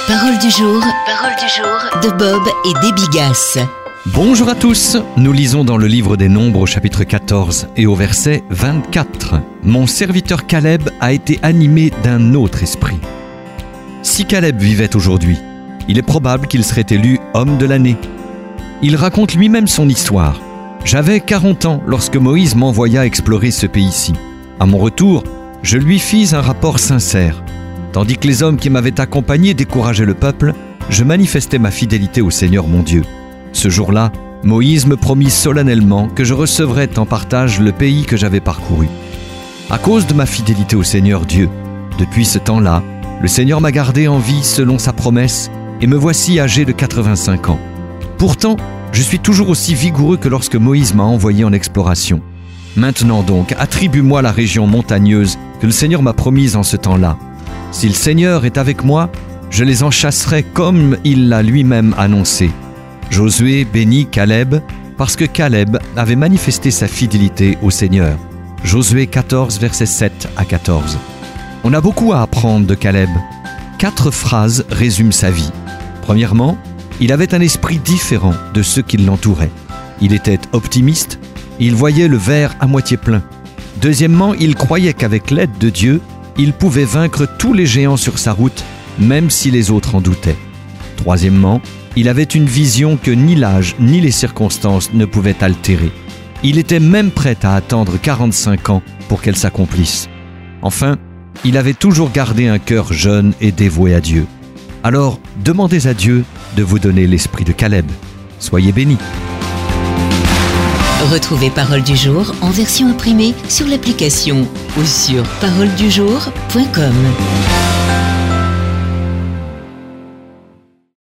Parole du jour de Bob et Déby Gasse. Bonjour à tous, nous lisons dans le livre des Nombres au chapitre 14 et au verset 24. Mon serviteur Caleb a été animé d'un autre esprit. Si Caleb vivait aujourd'hui, il est probable qu'il serait élu homme de l'année. Il raconte lui-même son histoire. J'avais 40 ans lorsque Moïse m'envoya explorer ce pays-ci. À mon retour, je lui fis un rapport sincère. Tandis que les hommes qui m'avaient accompagné décourageaient le peuple, je manifestais ma fidélité au Seigneur mon Dieu. Ce jour-là, Moïse me promit solennellement que je recevrais en partage le pays que j'avais parcouru. À cause de ma fidélité au Seigneur Dieu, depuis ce temps-là, le Seigneur m'a gardé en vie selon sa promesse et me voici âgé de 85 ans. Pourtant, je suis toujours aussi vigoureux que lorsque Moïse m'a envoyé en exploration. Maintenant donc, attribue-moi la région montagneuse que le Seigneur m'a promise en ce temps-là. Si le Seigneur est avec moi, je les en chasserai comme il l'a lui-même annoncé. Josué bénit Caleb parce que Caleb avait manifesté sa fidélité au Seigneur. Josué 14, versets 7 à 14. On a beaucoup à apprendre de Caleb. 4 phrases résument sa vie. Premièrement, il avait un esprit différent de ceux qui l'entouraient. Il était optimiste, il voyait le verre à moitié plein. Deuxièmement, il croyait qu'avec l'aide de Dieu, il pouvait vaincre tous les géants sur sa route, même si les autres en doutaient. Troisièmement, il avait une vision que ni l'âge ni les circonstances ne pouvaient altérer. Il était même prêt à attendre 45 ans pour qu'elle s'accomplisse. Enfin, il avait toujours gardé un cœur jeune et dévoué à Dieu. Alors, demandez à Dieu de vous donner l'esprit de Caleb. Soyez bénis. Retrouvez Parole du jour en version imprimée sur l'application ou sur paroledujour.com.